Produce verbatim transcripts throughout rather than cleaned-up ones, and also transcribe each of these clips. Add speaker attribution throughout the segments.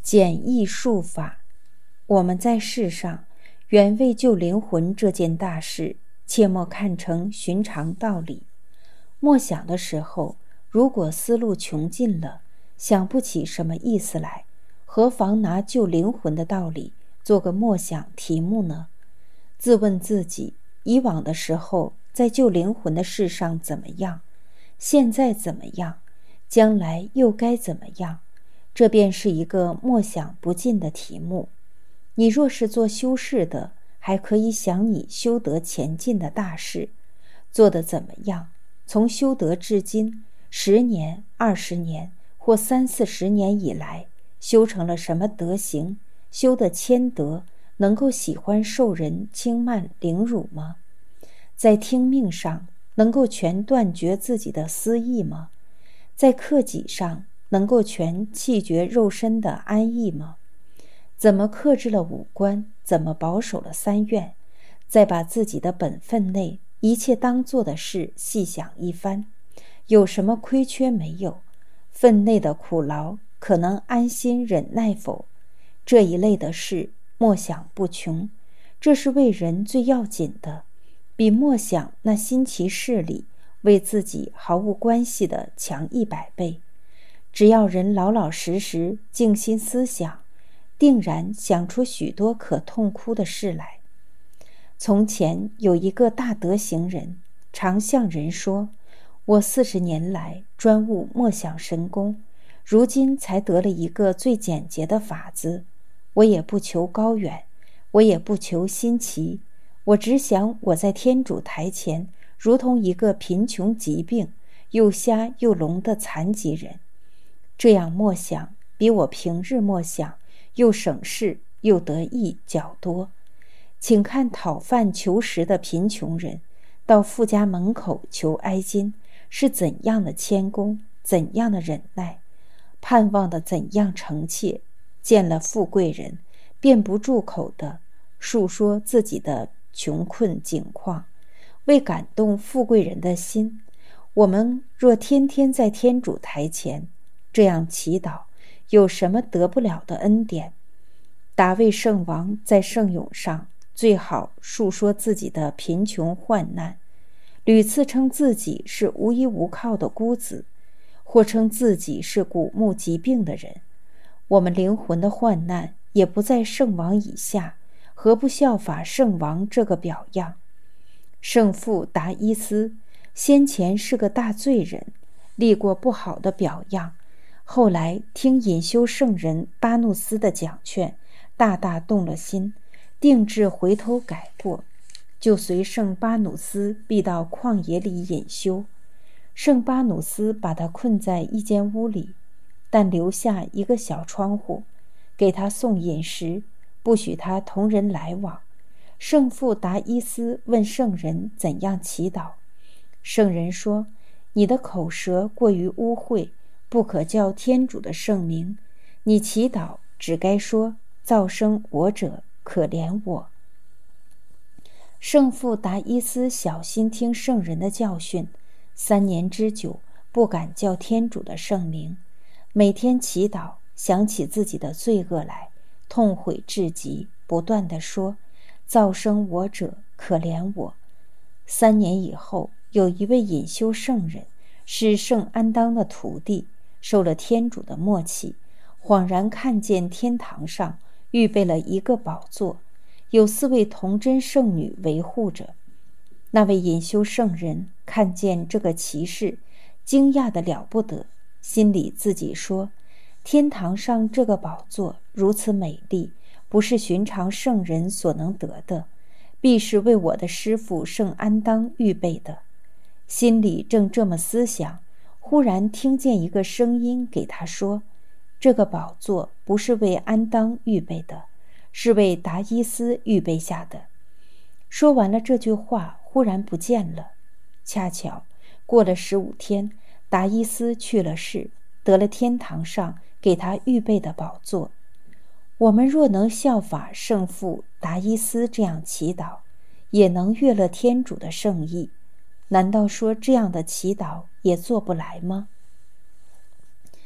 Speaker 1: 简易术法。我们在世上原为救灵魂这件大事，切莫看成寻常道理。默想的时候，如果思路穷尽了，想不起什么意思来，何妨拿救灵魂的道理做个默想题目呢？自问自己，以往的时候在救灵魂的事上怎么样？现在怎么样？将来又该怎么样？这便是一个默想不尽的题目。你若是做修士的，还可以想你修德前进的大事，做得怎么样？从修德至今，十年、二十年或三四十年以来，修成了什么德行？修的谦德，能够喜欢受人轻慢凌辱吗？在听命上，能够全断绝自己的私意吗？在克己上，能够全弃绝肉身的安逸吗？怎么克制了五官？怎么保守了三愿？再把自己的本分内一切当做的事细想一番，有什么亏缺没有？分内的苦劳可能安心忍耐否？这一类的事默想不穷，这是为人最要紧的，比默想那新奇事理为自己毫无关系的强一百倍。只要人老老实实静心思想，定然想出许多可痛哭的事来。从前有一个大德行人，常向人说，我四十年来专务默想神功，如今才得了一个最简洁的法子。我也不求高远，我也不求新奇，我只想我在天主台前如同一个贫穷疾病又瞎又聋的残疾人。这样默想比我平日默想又省事又得益较多。请看讨饭求食的贫穷人到富家门口求挨金是怎样的谦恭，怎样的忍耐，盼望的怎样诚切，见了富贵人便不住口的述说自己的穷困境况，为感动富贵人的心。我们若天天在天主台前这样祈祷，有什么得不了的恩典？达味圣王在圣咏上最好述说自己的贫穷患难，屡次称自己是无依无靠的孤子，或称自己是骨木疾病的人。我们灵魂的患难也不在圣王以下，何不效法圣王这个表样？圣父达伊斯先前是个大罪人，立过不好的表样，后来听隐修圣人巴努斯的讲劝，大大动了心，定志回头改过，就随圣巴努斯避到旷野里隐修。圣巴努斯把他困在一间屋里，但留下一个小窗户，给他送饮食，不许他同人来往。圣父达伊斯问圣人怎样祈祷，圣人说，你的口舌过于污秽，不可叫天主的圣名，你祈祷只该说，造生我者可怜我。圣父达伊斯小心听圣人的教训，三年之久不敢叫天主的圣名，每天祈祷，想起自己的罪恶来，痛悔至极，不断地说，造生我者可怜我。三年以后，有一位隐修圣人，是圣安当的徒弟，受了天主的默契，恍然看见天堂上预备了一个宝座，有四位童真圣女维护着。那位隐修圣人看见这个奇事，惊讶得了不得，心里自己说，天堂上这个宝座如此美丽，不是寻常圣人所能得的，必是为我的师父圣安当预备的。心里正这么思想，忽然听见一个声音给他说，这个宝座不是为安当预备的，是为达伊斯预备下的。说完了这句话，忽然不见了。恰巧过了十五天，达伊斯去了世，得了天堂上给他预备的宝座。我们若能效法圣父达伊斯这样祈祷，也能悦乐天主的圣意，难道说这样的祈祷也做不来吗？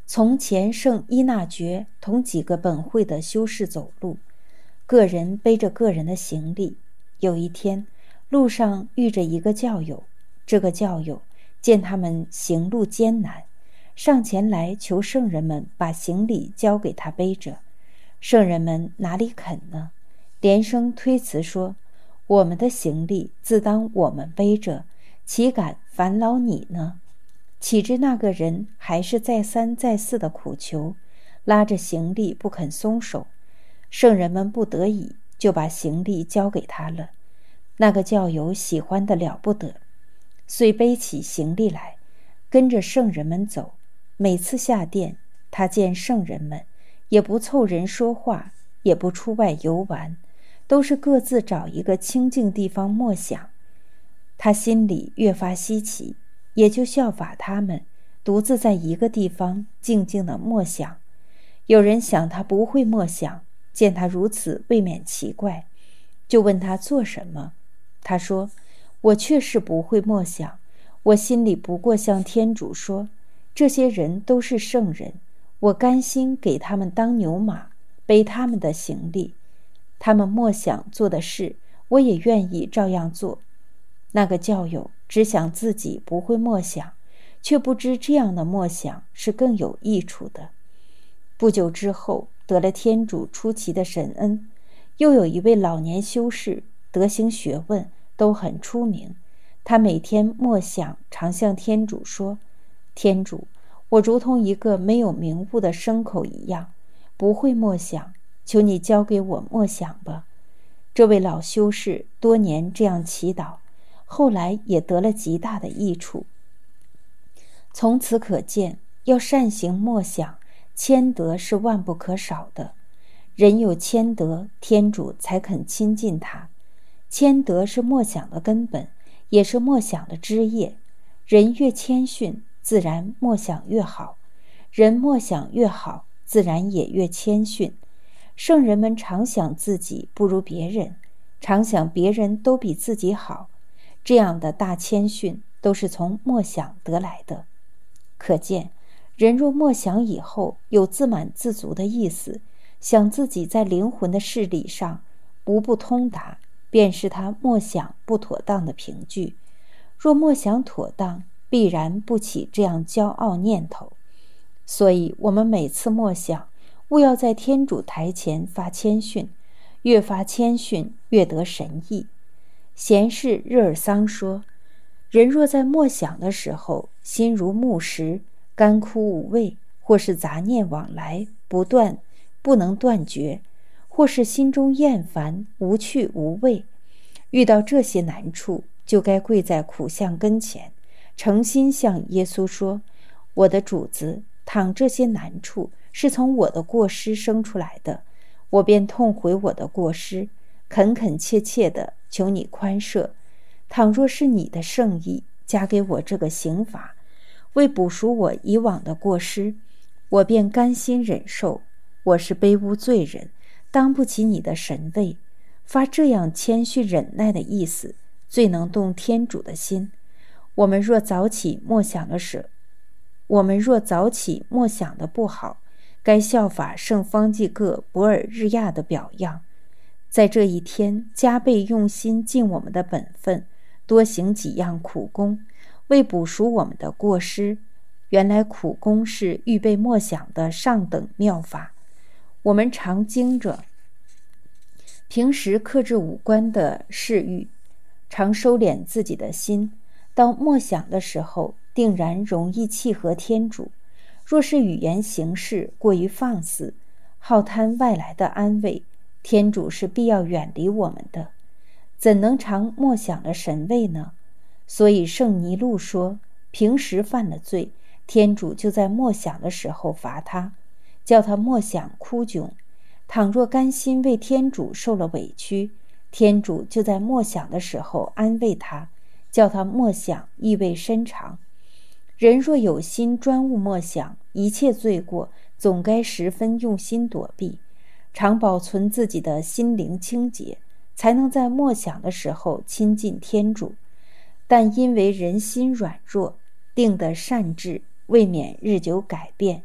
Speaker 1: 从前圣依纳爵同几个本会的修士走路，个人背着个人的行李。有一天，路上遇着一个教友，这个教友见他们行路艰难，上前来求圣人们把行李交给他背着。圣人们哪里肯呢？连声推辞说：我们的行李自当我们背着，岂敢烦劳你呢？岂知那个人还是再三再四的苦求，拉着行李不肯松手。圣人们不得已就把行李交给他了。那个教友喜欢得了不得，遂背起行李来，跟着圣人们走。每次下殿，他见圣人们，也不凑人说话，也不出外游玩，都是各自找一个清静地方默想。他心里越发稀奇，也就效法他们，独自在一个地方静静地默想。有人想他不会默想，见他如此未免奇怪，就问他做什么。他说：我确实不会默想，我心里不过向天主说，这些人都是圣人，我甘心给他们当牛马，背他们的行李，他们默想做的事，我也愿意照样做。那个教友只想自己不会默想，却不知这样的默想是更有益处的。不久之后，得了天主出奇的神恩，又有一位老年修士，德行学问都很出名。他每天默想，常向天主说：天主，我如同一个没有名物的牲口一样，不会默想，求你教给我默想吧。这位老修士多年这样祈祷，后来也得了极大的益处。从此可见，要善行默想，谦德是万不可少的。人有谦德，天主才肯亲近他。谦德是默想的根本，也是默想的枝叶。人越谦逊，自然默想越好；人默想越好，自然也越谦逊。圣人们常想自己不如别人，常想别人都比自己好，这样的大谦逊都是从默想得来的。可见，人若默想以后有自满自足的意思，想自己在灵魂的事理上无不通达，便是他默想不妥当的凭据。若默想妥当，必然不起这样骄傲念头。所以我们每次默想，务要在天主台前发谦逊，越发谦逊，越得神意。贤士日尔桑说：人若在默想的时候，心如木石，干枯无味，或是杂念往来不断，不能断绝，或是心中厌烦，无趣无味，遇到这些难处，就该跪在苦相跟前，诚心向耶稣说：我的主子，倘这些难处是从我的过失生出来的，我便痛悔我的过失，恳恳切切地求你宽赦。倘若是你的圣意加给我这个刑罚，为补赎我以往的过失，我便甘心忍受。我是卑污罪人，当不起你的神位。发这样谦虚忍耐的意思，最能动天主的心。我们若早起默想的时，我们若早起默想的不好，该效法圣方济各博尔日亚的表样，在这一天加倍用心尽我们的本分，多行几样苦功，为补赎我们的过失。原来苦功是预备默想的上等妙法。我们常经着平时克制五官的嗜欲，常收敛自己的心，到默想的时候，定然容易契合天主。若是语言行事过于放肆，好贪外来的安慰，天主是必要远离我们的，怎能常默想的神位呢？所以圣尼禄说，平时犯了罪，天主就在默想的时候罚他，叫他默想哭窘。倘若甘心为天主受了委屈，天主就在默想的时候安慰他，叫他默想意味深长。人若有心专务默想，一切罪过总该十分用心躲避，常保存自己的心灵清洁，才能在默想的时候亲近天主。但因为人心软弱，定的善志未免日久改变，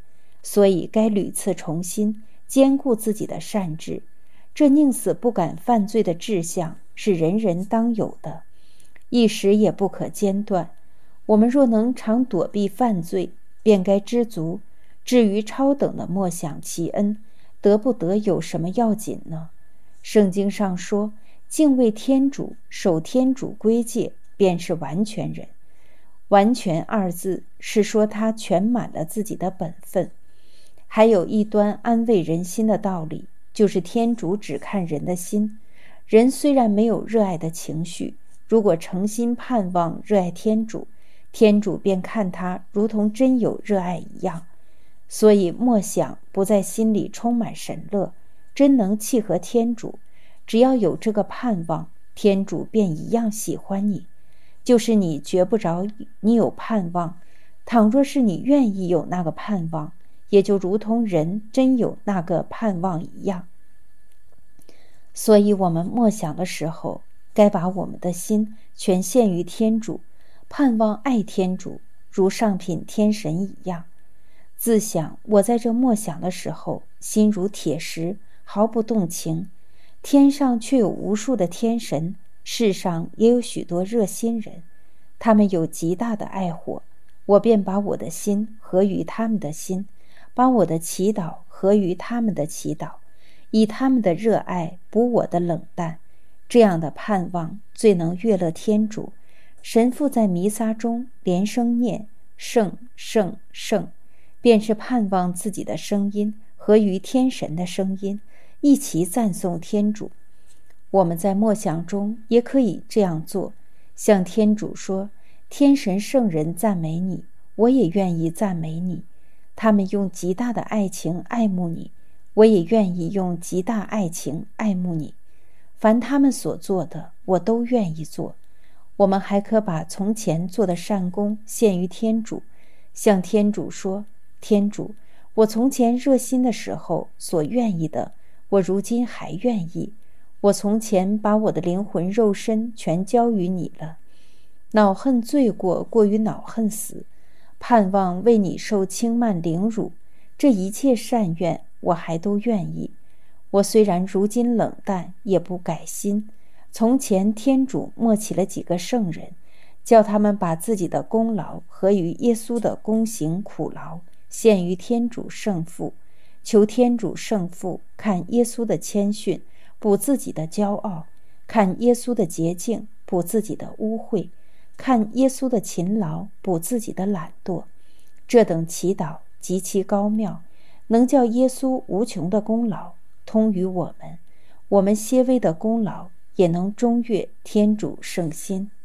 Speaker 1: 所以该屡次重新兼顾自己的善志。这宁死不敢犯罪的志向是人人当有的，一时也不可间断。我们若能常躲避犯罪，便该知足。至于超等的默想其恩，得不得有什么要紧呢？圣经上说，敬畏天主，守天主规戒，便是完全人。完全二字是说他全满了自己的本分。还有一端安慰人心的道理，就是天主只看人的心。人虽然没有热爱的情绪，如果诚心盼望热爱天主，天主便看他如同真有热爱一样。所以默想不在心里充满神乐，真能契合天主，只要有这个盼望，天主便一样喜欢你。就是你觉不着你有盼望，倘若是你愿意有那个盼望，也就如同人真有那个盼望一样。所以我们默想的时候，该把我们的心全献于天主，盼望爱天主，如上品天神一样。自想我在这默想的时候，心如铁石，毫不动情。天上却有无数的天神，世上也有许多热心人，他们有极大的爱火，我便把我的心合于他们的心，把我的祈祷合于他们的祈祷，以他们的热爱补我的冷淡。这样的盼望最能悦乐天主。神父在弥撒中连声念圣圣圣，便是盼望自己的声音合于天神的声音，一起赞颂天主。我们在默想中也可以这样做，向天主说，天神圣人赞美你，我也愿意赞美你。他们用极大的爱情爱慕你，我也愿意用极大爱情爱慕你。凡他们所做的，我都愿意做。我们还可把从前做的善功献于天主，向天主说，天主，我从前热心的时候所愿意的，我如今还愿意。我从前把我的灵魂肉身全交于你了，恼恨罪过过于恼恨死，盼望为你受轻慢凌辱，这一切善愿我还都愿意。我虽然如今冷淡，也不改心。从前天主默起了几个圣人，叫他们把自己的功劳合于耶稣的功行苦劳，献于天主圣父，求天主圣父看耶稣的谦逊，补自己的骄傲；看耶稣的洁净，补自己的污秽；看耶稣的勤劳，补自己的懒惰。这等祈祷极其高妙，能叫耶稣无穷的功劳通于我们，我们些微的功劳也能中悦天主圣心。